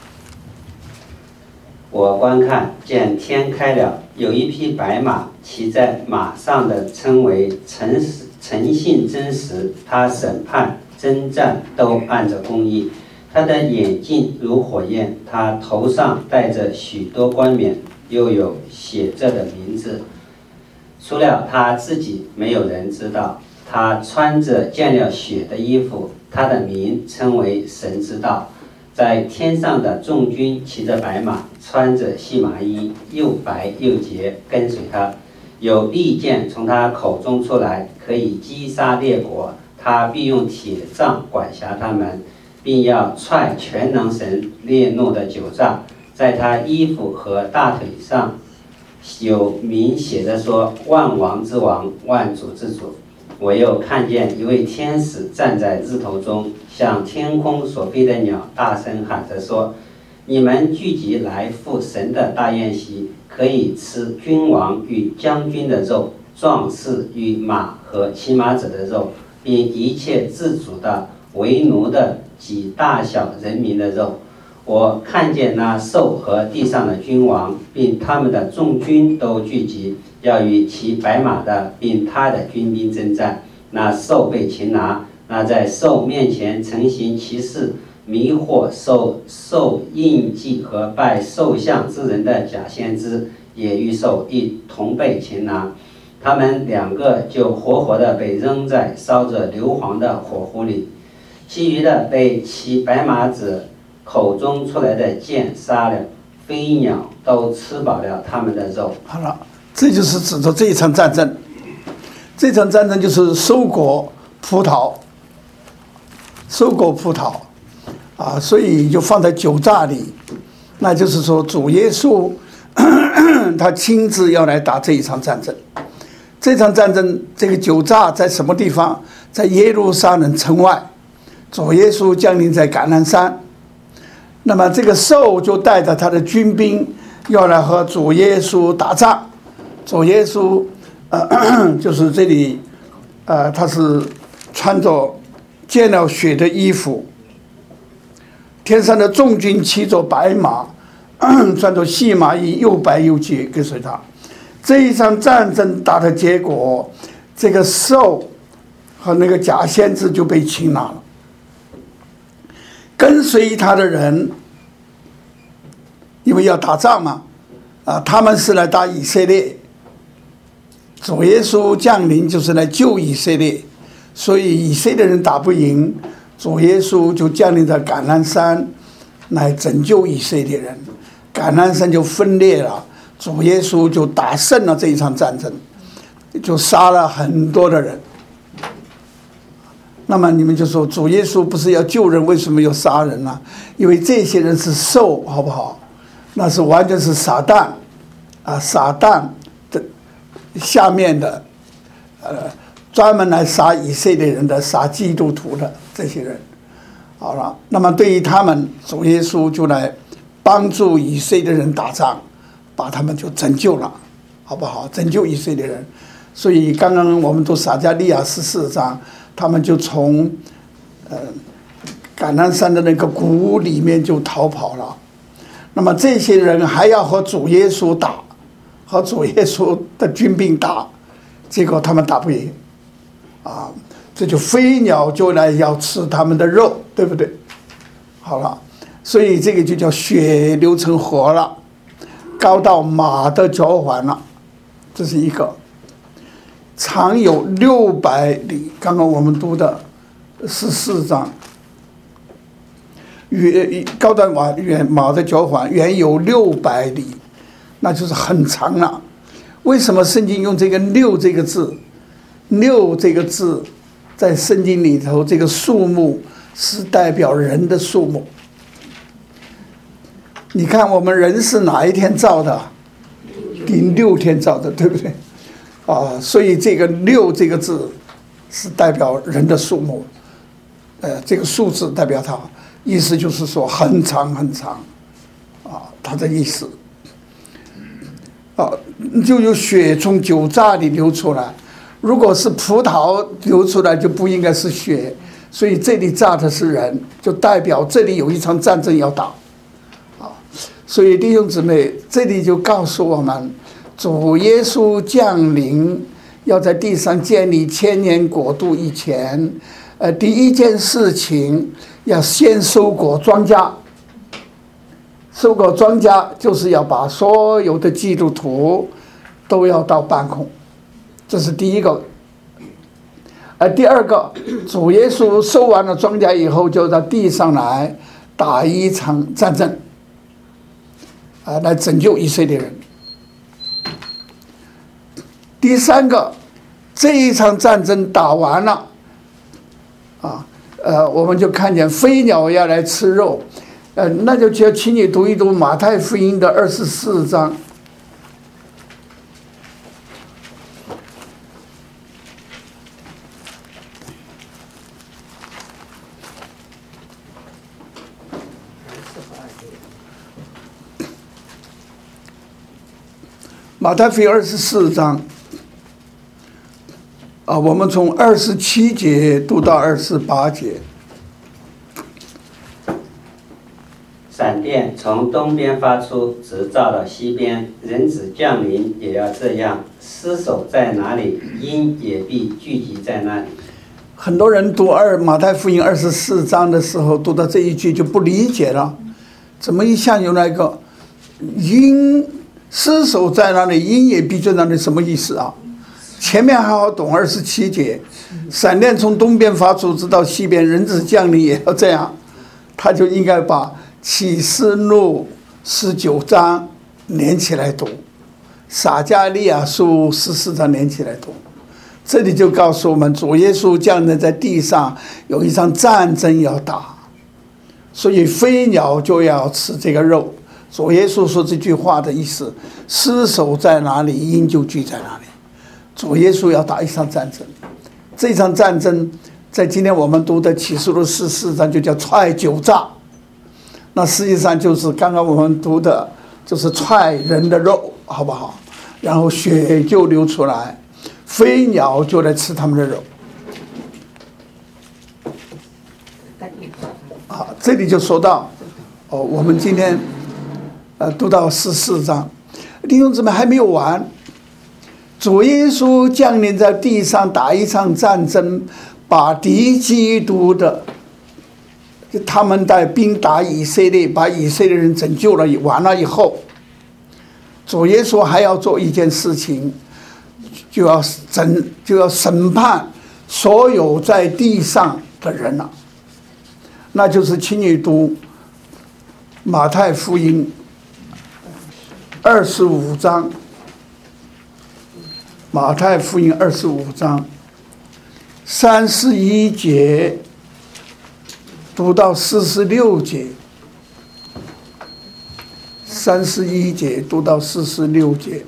我观看，见天开了，有一匹白马，骑在马上的称为诚信真实，他审判征战都按着公义。他的眼睛如火焰，他头上戴着许多冠冕，又有写着的名字，除了他自己没有人知道。他穿着见了血的衣服，他的名称为神之道。在天上的众军骑着白马，穿着细麻衣，又白又洁，跟随他。有利剑从他口中出来，可以击杀列国。他必用铁杖管辖他们，并要踹全能神烈怒的酒榨。在他衣服和大腿上有名写着说：万王之王，万主之主。我又看见一位天使站在日头中，向天空所飞的鸟大声喊着说：你们聚集来赴神的大宴席，可以吃君王与将军的肉，壮士与马和骑马者的肉，并一切自主的、 为奴的及大小人民的肉。我看见那兽和地上的君王，并他们的众军都聚集，要与骑白马的并他的军兵征战。那兽被擒拿，那在兽面前承行其事，迷惑兽印记和拜兽像之人的假先知，也与兽一同被擒拿。他们两个就活活的被扔在烧着硫磺的火湖里，其余的被骑白马者口中出来的箭杀了，飞鸟都吃饱了他们的肉。 好了，这就是指着这一场战争。这场战争就是收割葡萄，所以就放在酒榨里。那就是说，主耶稣他亲自要来打这一场战争。这场战争，这个酒榨在什么地方？在耶路撒冷城外。主耶稣降临在橄榄山。那么这个兽就带着他的军兵要来和主耶稣打仗。主耶稣就是这里他是穿着溅了血的衣服，天上的众军骑着白马，穿着细麻衣，又白又洁，跟随他。这一场战争打的结果，这个兽和那个假先知就被擒拿了。跟随他的人，因为要打仗嘛，他们是来打以色列，主耶稣降临就是来救以色列，所以以色列人打不赢，主耶稣就降临在橄榄山来拯救以色列人，橄榄山就分裂了，主耶稣就打胜了这一场战争，就杀了很多的人。那么你们就说，主耶稣不是要救人，为什么要杀人呢？因为这些人是兽，好不好？那是完全是撒旦撒旦的下面的专门来杀以色列人的，杀基督徒的这些人。好了，那么对于他们，主耶稣就来帮助以色列人打仗，把他们就拯救了，好不好？拯救以色列人。所以刚刚我们读撒迦利亚14章，他们就从橄榄山的那个谷物里面就逃跑了。那么这些人还要和主耶稣打，和主耶稣的军兵打，结果他们打不赢，这就飞鸟就来要吃他们的肉，对不对？好了，所以这个就叫血流成河了，高到马的脚环了，这是一个。长有600里，刚刚我们读的14章，高到马的脚环，远有600里，那就是很长了。为什么圣经用这个6这个字？6这个字在圣经里头，这个数目是代表人的数目。你看我们人是哪一天造的？第6天造的，对不对？所以这个6这个字是代表人的数目，这个数字代表它，意思就是说很长很长，它的意思。就有血从酒榨里流出来，如果是葡萄流出来就不应该是血，所以这里榨的是人，就代表这里有一场战争要打。所以弟兄姊妹，这里就告诉我们，主耶稣降临，要在地上建立千年国度以前，第一件事情要先收割庄稼。收割庄稼就是要把所有的基督徒都要到半空，这是第一个。第二个，主耶稣收完了庄稼以后，就到地上来打一场战争，来拯救以色列人。第三个，这一场战争打完了，我们就看见飞鸟要来吃肉，那就请你读一读马太福音的24章。马太福音24章，我们从27节读到28节。 闪电从东边发出，直照到西边。人子降临也要这样，尸首在哪里，鹰也必聚集在那里。 很多人读马太福音24章的时候，读到这一句就不理解了，怎么一下有那个鹰尸首在那里，鹰也必在那里，什么意思啊？前面还好懂27节，闪电从东边发出，直到西边，人子降临也要这样，他就应该把启示录19章连起来读，撒迦利亚书14章连起来读。这里就告诉我们，主耶稣降临在地上，有一场战争要打，所以飞鸟就要吃这个肉。主耶稣说这句话的意思，尸首在哪里，鹰就聚在哪里。主耶稣要打一场战争，这场战争在今天我们读的启示录14章就叫踹酒炸，那实际上就是刚刚我们读的，就是踹人的肉，好不好？然后血就流出来，飞鸟就来吃他们的肉。这里就说到，我们今天读到14章，弟兄姊妹还没有完。主耶稣降临在地上，打一场战争，把敌基督的，他们带兵打以色列，把以色列人拯救了，完了以后，主耶稣还要做一件事情，就要审判所有在地上的人了。那就是请你读马太福音25章。马太福音25章31节读到46节，31节读到46节。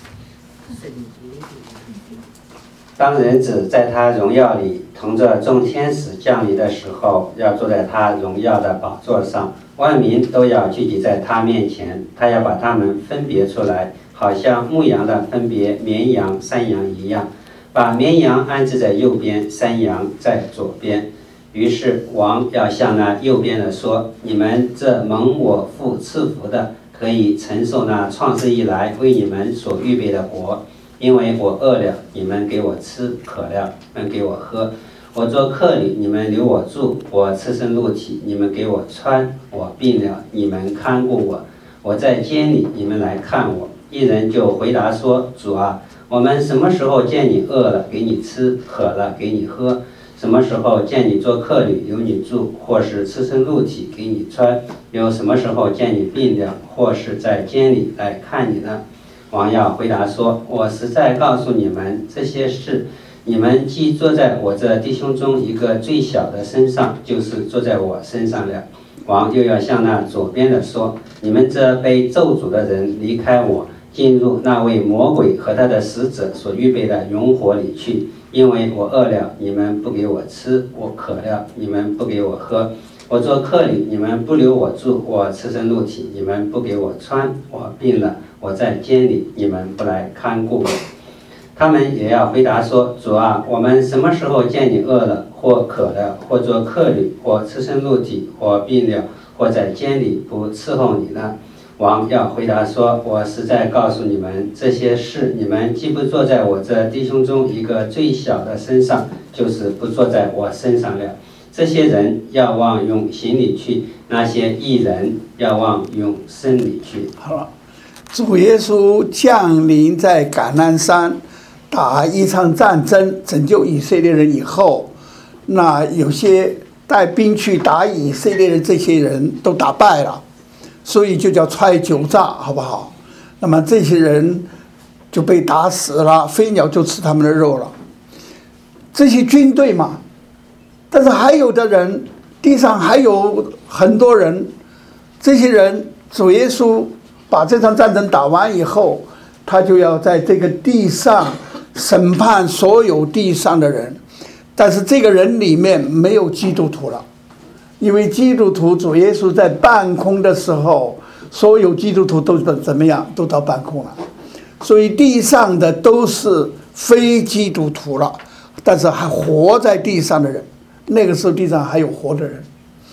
当人子在他荣耀里同着众天使降临的时候，要坐在他荣耀的宝座上，万民都要聚集在他面前，他要把他们分别出来，好像牧羊的分别绵羊山羊一样，把绵羊安置在右边，山羊在左边。于是王要向那右边的说，你们这蒙我父赐福的，可以承受那创世以来为你们所预备的国，因为我饿了，你们给我吃；渴了，你们给我喝；我做客旅，你们留我住；我赤身露体，你们给我穿；我病了，你们看顾我；我在监里，你们来看我。一人就回答说，主啊，我们什么时候见你饿了，给你吃；渴了，给你喝？什么时候见你做客旅，留你住，或是赤身露体，给你穿？有什么时候见你病了，或是在监里来看你呢？王要回答说，我实在告诉你们，这些事你们既坐在我这弟兄中一个最小的身上，就是坐在我身上了。王又要向那左边的说，你们这被咒诅的人，离开我，进入那位魔鬼和他的使者所预备的永火里去，因为我饿了，你们不给我吃；我渴了，你们不给我喝；我做客旅，你们不留我住；我赤身露体，你们不给我穿；我病了，我在监里，你们不来看顾我。他们也要回答说，主啊，我们什么时候见你饿了，或渴了，或做客旅，或赤身露体，或病了，或在监里，不伺候你呢？王要回答说，我实在告诉你们，这些事你们既不坐在我这弟兄中一个最小的身上，就是不坐在我身上了。这些人要往永刑里去，那些义人要往永生里去。 好了，主耶稣降临在橄榄山，打一场战争，拯救以色列人以后，那有些带兵去打以色列人，这些人都打败了，所以就叫踹酒炸，好不好？那么这些人就被打死了，飞鸟就吃他们的肉了。这些军队嘛，但是还有的人，地上还有很多人，这些人主耶稣把这场战争打完以后，他就要在这个地上审判所有地上的人，但是这个人里面没有基督徒了，因为基督徒主耶稣在半空的时候，所有基督徒都怎么样，都到半空了，所以地上的都是非基督徒了，但是还活在地上的人，那个时候地上还有活的人。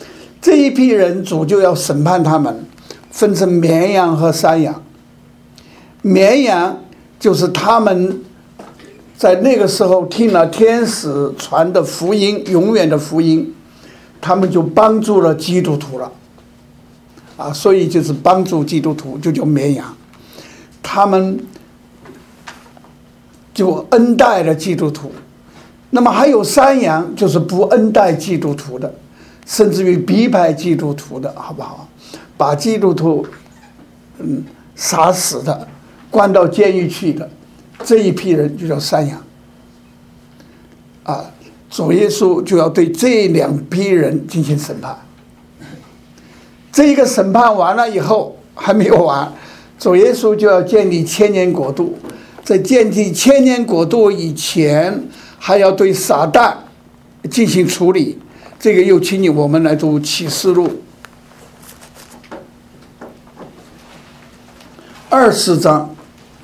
这一批人主就要审判他们，分成绵羊和山羊。绵羊就是他们在那个时候听了天使传的福音，永远的福音，他们就帮助了基督徒了，所以就是帮助基督徒，就叫绵羊。他们就恩待了基督徒。那么还有山羊，就是不恩待基督徒的，甚至于逼迫基督徒的，好不好？把基督徒杀死的，关到监狱去的，这一批人就叫山羊。主耶稣就要对这两批人进行审判。这一个审判完了以后还没有完，主耶稣就要建立千年国度。在建立千年国度以前，还要对撒旦进行处理。这个又请我们来读启示录20章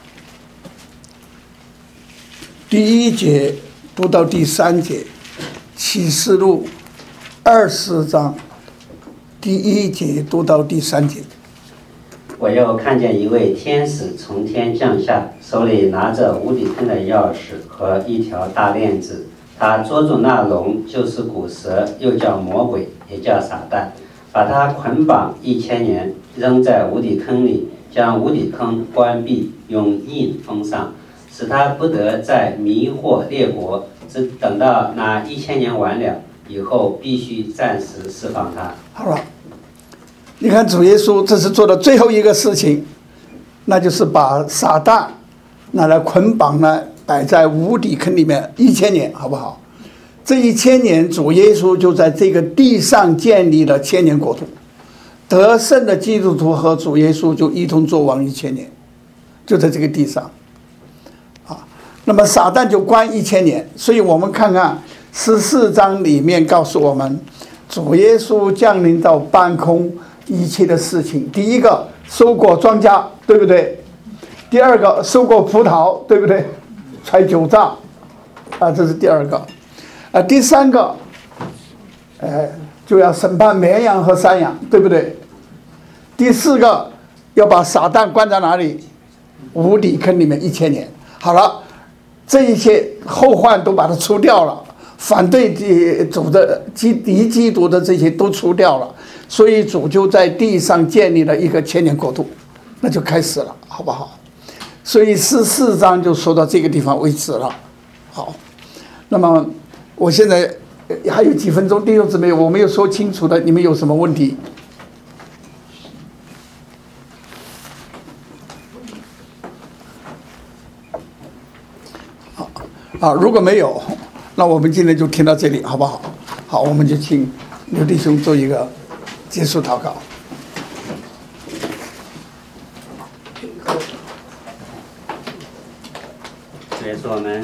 第1节读到第3节。启示录20章第1节读到第3节。 我又看见一位天使从天降下，手里拿着无底坑的钥匙和一条大链子。他捉住那龙，就是古蛇，又叫魔鬼，也叫撒旦，把他捆绑1000年，扔在无底坑里，将无底坑关闭，用印封上，使他不得再迷惑列国。只等到那1000年完了以后，必须暂时释放他。 好了，你看主耶稣这是做的最后一个事情，那就是把撒旦拿来捆绑呢，摆在无底坑里面1000年，好不好？这1000年，主耶稣就在这个地上建立了千年国度，得胜的基督徒和主耶稣就一同作王1000年，就在这个地上。那么撒旦就关1000年，所以我们看看14章里面告诉我们，主耶稣降临到半空一切的事情。第一个，收割庄稼，对不对？第二个，收割葡萄，对不对？揣酒账，这是第二个。第三个，就要审判绵羊和山羊，对不对？第四个，要把撒旦关在哪里？无底坑里面1000年。好了。这一切后患都把它除掉了，反对主的敌基督的这些都除掉了，所以主就在地上建立了一个千年国度，那就开始了，好不好？所以14章就说到这个地方为止了。好，那么我现在还有几分钟，弟兄姊妹，我没有说清楚的，你们有什么问题？如果没有，那我们今天就听到这里，好不好？好，我们就请刘弟兄做一个结束祷告。 主耶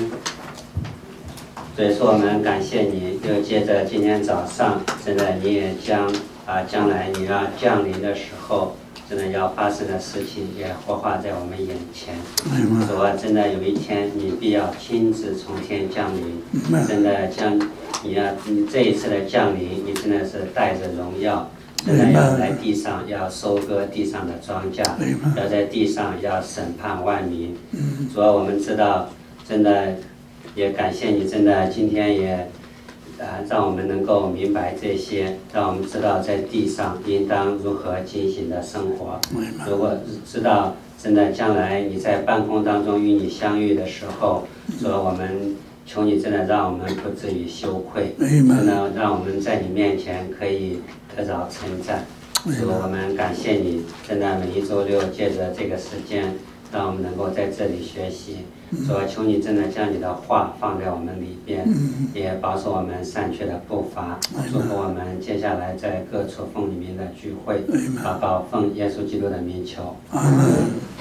稣，我们感谢你，又接着今天早上，真的你也将将来你要降临的时候，真的要发生的事情也活化在我们眼前。主啊，真的有一天你必要亲自从天降临，真的你这一次的降临，你真的是带着荣耀，真的要来地上要收割地上的庄稼，要在地上要审判万民。主啊，我们知道，真的也感谢你，真的今天也让我们能够明白这些，让我们知道在地上应当如何进行的生活。如果知道真的将来你在半空当中与你相遇的时候，说我们求你真的让我们不至于羞愧，真的让我们在你面前可以得着称赞。主，我们感谢你，真的每一周六借着这个时间，让我们能够在这里学习。主啊，求你真的将你的话放在我们里边，也保守我们善去的步伐，祝福我们接下来在各处奉里面的聚会，祷告奉耶稣基督的名求。